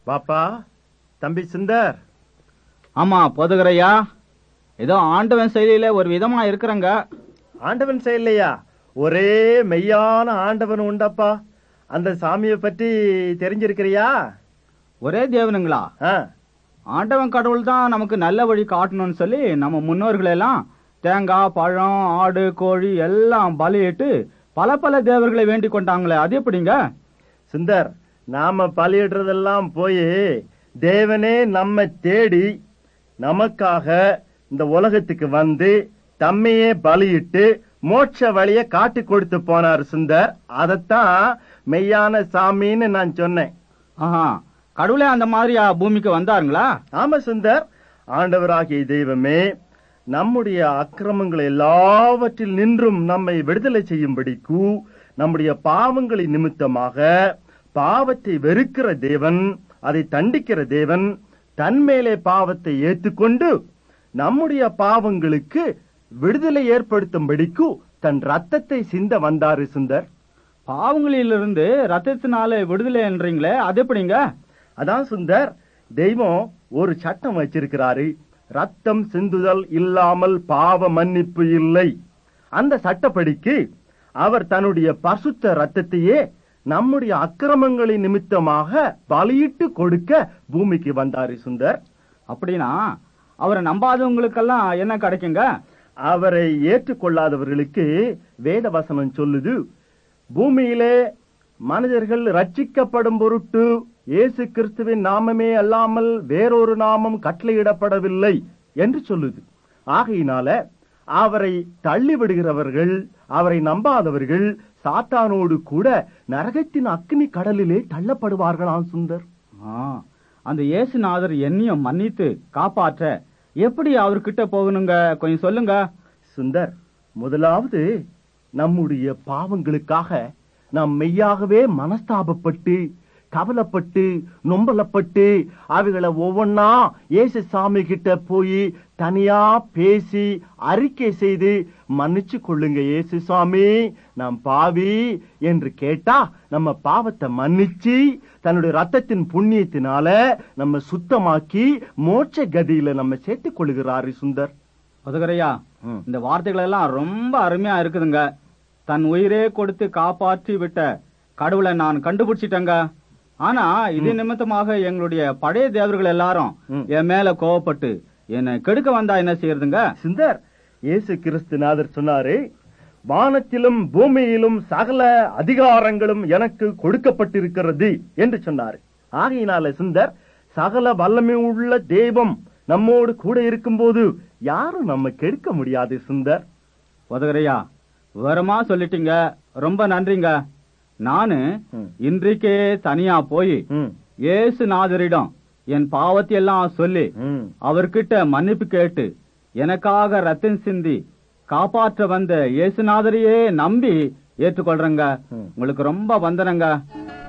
பாப்பா, தம்பி சுந்தர். ஆமா போதுகரையா, ஏதோ ஆண்டவன் செயலில ஒரு விதமா இருக்கிறங்க. ஆண்டவன் செயலையா? ஒரே மெய்யான ஆண்டவன் உண்டப்பா. அந்த சாமியை பற்றி தெரிஞ்சிருக்கிறியா? ஒரே தேவனுங்களா? ஆண்டவன் கடவுள் தான் நமக்கு நல்ல வழி காட்டணும்னு சொல்லி நம்ம முன்னோர்கள் எல்லாம் தேங்காய், பழம், ஆடு, கோழி எல்லாம் பலியிட்டு பல பல தேவர்களை வேண்டிக் கொண்டாங்களே, அது எப்படிங்க? சுந்தர், நாம பலியிடுறதெல்லாம் போய் தேவனே நம்ம தேடி நமக்காக இந்த உலகத்துக்கு வந்து தம்மையே பலியிட்டு மோட்ச வழிய காட்டி கொடுத்து போனார் சுந்தர். அதத்தான் மெய்யான சாமின்னு நான் சொன்னேன். கடவுளே அந்த மாதிரியா பூமிக்கு வந்தாருங்களா? ஆமா சுந்தர், ஆண்டவராகிய தெய்வமே நம்முடைய அக்கிரமங்கள் எல்லாவற்றில் நின்றும் நம்மை விடுதலை செய்யும்படிக்கு நம்முடைய பாவங்களின் நிமித்தமாக பாவத்தை வெறுக்கிற தேவன், அதை தண்டிக்கிற தேவன் தன்மேலே பாவத்தை ஏற்றுக்கொண்டு நம்முடைய பாவங்களுக்கு விடுதலை ஏற்படுத்தும்படிக்கு தன் ரத்தத்தை சிந்த வந்தாரு சுந்தர். பாவங்களிலிருந்து ரத்தத்தினால விடுதலை என்றீங்களே, அது எப்படிங்க? அதான் சுந்தர், தெய்வம் ஒரு சட்டம் வச்சிருக்கிறாரு. ரத்தம் சிந்துதல் இல்லாமல் பாவ மன்னிப்பு இல்லை. அந்த சட்டப்படிக்கு அவர் தன்னுடைய பரிசுத்த ரத்தத்தையே நம்முடைய அக்கிரமங்களின் நிமித்தமாக பலியிட்டு கொடுக்க பூமிக்கு வந்தாரு சுந்தர். அப்படின்னா அவரை நம்பாதவங்களுக்கெல்லாம் என்ன கிடைக்குங்க? அவரை ஏற்றுக்கொள்ளாதவர்களுக்கு வேத வசனம் சொல்லுது, பூமியிலே மனிதர்கள் ரட்சிக்கப்படும் பொருட்டு இயேசு கிறிஸ்துவின் நாமமே அல்லாமல் வேறொரு நாமம் கட்டளையிடப்படவில்லை என்று சொல்லுது. ஆகையினால அவரை தள்ளி விடுகிறவர்கள், அவரை நம்பாதவர்கள் சாத்தானோடு கூட நரகத்தின் அக்னி கடலிலே தள்ளப்படுவார்களாம் சுந்தர். அந்த இயேசுநாதர் என்னையும் மன்னித்து காப்பாற்ற எப்படி அவர்கிட்ட போகணுங்க, கொஞ்சம் சொல்லுங்க. சுந்தர், முதலாவது நம்முடைய பாவங்களுக்காக நாம் மெய்யாகவே மனஸ்தாபப்பட்டு கவலைப்பட்டு நொம்பலப்பட்டு அவைகளை ஒவ்வொன்னா இயேசு சாமி கிட்ட போய் தனியா பேசி அறிக்கை செய்து மன்னிச்சு கொள்ளுங்க இயேசு சாமி, நாம் பாவி என்று கேட்டா நம்ம பாவத்தை மன்னிச்சு தன்னுடைய ரத்தத்தின் புண்ணியத்தினால நம்ம சுத்தமாக்கி மோட்ச கதியில நம்ம சேர்த்துக் கொள்ளுகிறாரு சுந்தர். அதுகரையா, இந்த வார்த்தைகள் எல்லாம் ரொம்ப அருமையா இருக்குதுங்க. தன் உயிரே கொடுத்து காப்பாற்றி விட்ட கடவுளை நான் கண்டுபிடிச்சிட்டேங்க. ஆனா இது நிமித்தமாக எங்களுடைய பழைய தேவர்கள் எல்லாரும் என் மேல கோவப்பட்டு என்னை கெடுக்க வந்தா என்ன செய்யறதுங்க? சுந்தர், இயேசு கிறிஸ்துநாதர் சொன்னாரு, வானத்திலும் பூமியிலும் சகல அதிகாரங்களும் எனக்கு கொடுக்கப்பட்டிருக்கிறது என்று சொன்னாரு. ஆகையினால சுந்தர், சகல வல்லமை உள்ள தெய்வம் நம்மோடு கூட இருக்கும் போது யாரும் நம்ம கெடுக்க முடியாது சுந்தர். உதகரையா, விவரமா சொல்லிட்டீங்க, ரொம்ப நன்றிங்க. நானு இன்றைக்கே தனியா போய் இயேசுநாதரிடம் என் பாவத்தை எல்லாம் சொல்லி அவர்கிட்ட மன்னிப்பு கேட்டு எனக்காக ரத்தம் சிந்தி காப்பாற்ற வந்த இயேசுநாதரையே நம்பி ஏற்றுக்கொள்றேங்க. உங்களுக்கு ரொம்ப வந்தனங்க.